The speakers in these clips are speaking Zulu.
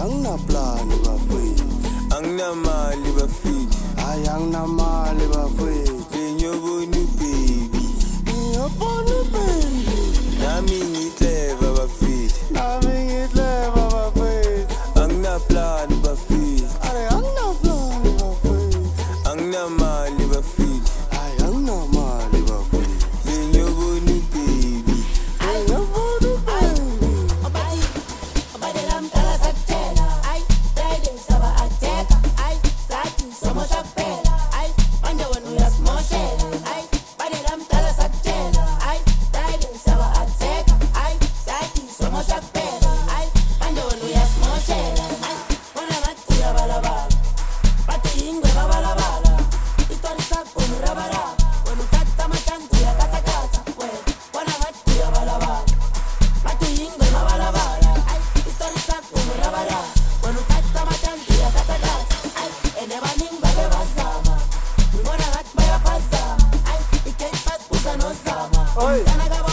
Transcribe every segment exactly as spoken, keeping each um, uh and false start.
Anginaplani bafethu, anginamali bafethu, hayi anginamali bafethu. ngiyobona baby, Ngiyabona baby, nami ngiclever bafethu, nami ngiclever bafethu. anginaplani bafethu, Ayi anginaplani bafethu, anginamali bafethu, hayi anginamali bafethu. ngiyobona baby, Ngiyabona baby. Oi.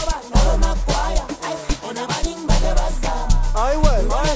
Ai well, ai.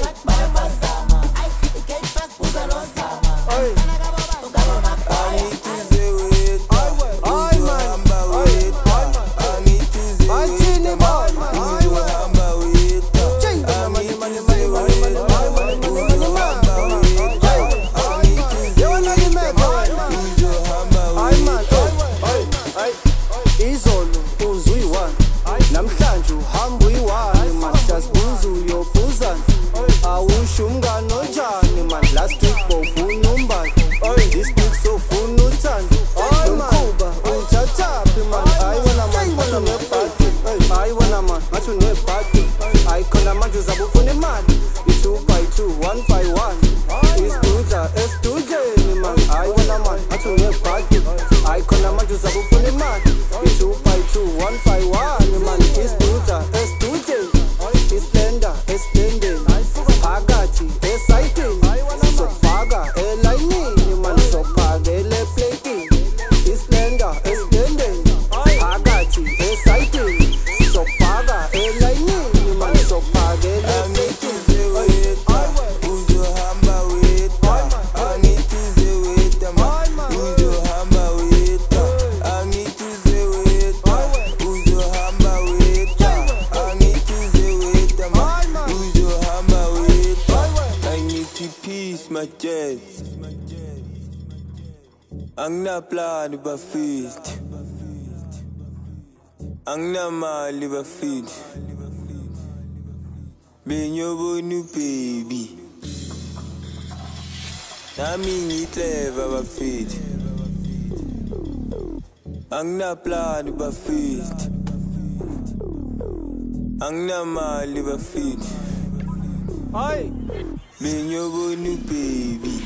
Oi. angithize wethu, Ai well, ai man. uzohamba wethu, angithize Bathini wethu, boy, ai well. uzohamba wethu, Change money, money, angithize money, money, wethu, money, money, money, money, uzohamba money. wethu, angithize You wanna wethu, give me a uzohamba Ai man, wethu. oi, oi. Izolo uzuyiwani, namhlanje uhamba uyiwani, man siyasibuza uyobuzana. Awusho umngani onjani man, last week bowufuna umbani, this week sofuna uthando. Nomkhuba uthathaphi man, hayi wena man, ngathi unebhadi, hayi wena man, ngathi unebhadi. Hayi khona manje uzabe ufuna imali, i-two by two, one by one. Isidudla esidudleni man, hayi wena man, ngathi unebhadi. Hayi khona manje uzabe ufuna imali, i-two by two, one by one man. Isidudla esidudleni, islender esilendeni, phakathi esayitini, sokufaka elayinini man, sokuphakela epletini. Islender esilendeni, phakathi esayitini, sokufaka elayinini man, sokuphakela epletini. Angithize wethu, uzohamba wethu, angithize wethu ma, uzohamba wethu, angithize wethu, uzohamba wethu, angithize wethu ma, uzohamba wethu, angithi peace my jets, anginaplani bafethu, anginamali bafethu, ngiyobona baby, nami ngiclever bafethu, anginaplani bafethu, anginamali bafethu, Ai, ngiyobona baby,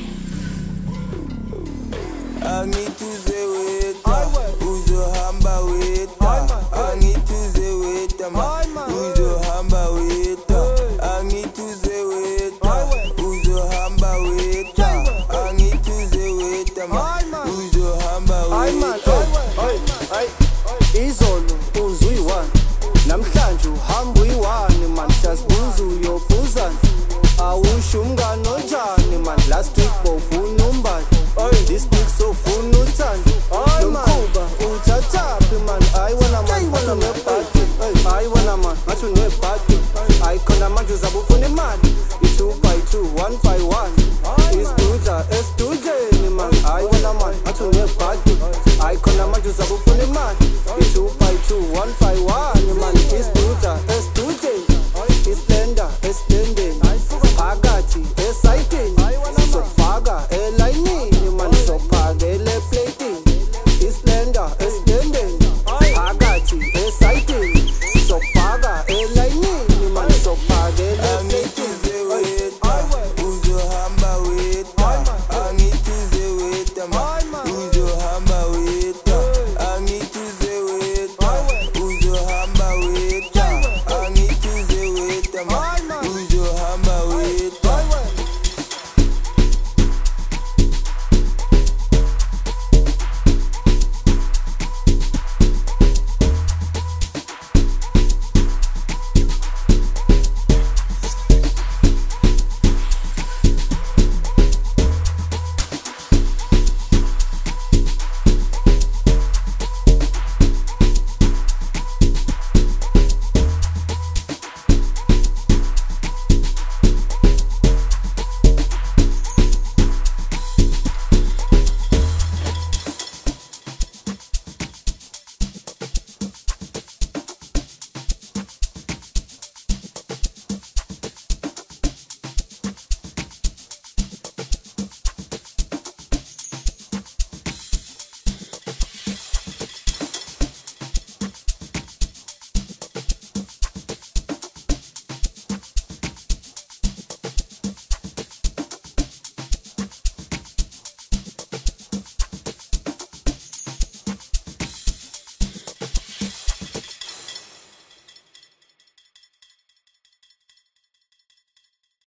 angithize wethu, uzohamba wethu, angithize wethu ma, uzohamba wethu, angithize wethu, uzohamba wethu, angithize wethu ma, uzohamba ai man, wethu. oi, oi. Izolo uzuyiwani, namhlanje uhamba uyiwani man, siyasibuza uyobuzana. Awusho umngani onjani man, last week bowufuna umbani, this week sofuna uthando. Nomkhuba uthathaphi man, hayi wena man, ngathi unebhadi, hayi wena man, ngathi unebhadi. Hayi khona manje uzabe ufuna imali, i-two by two, one by one.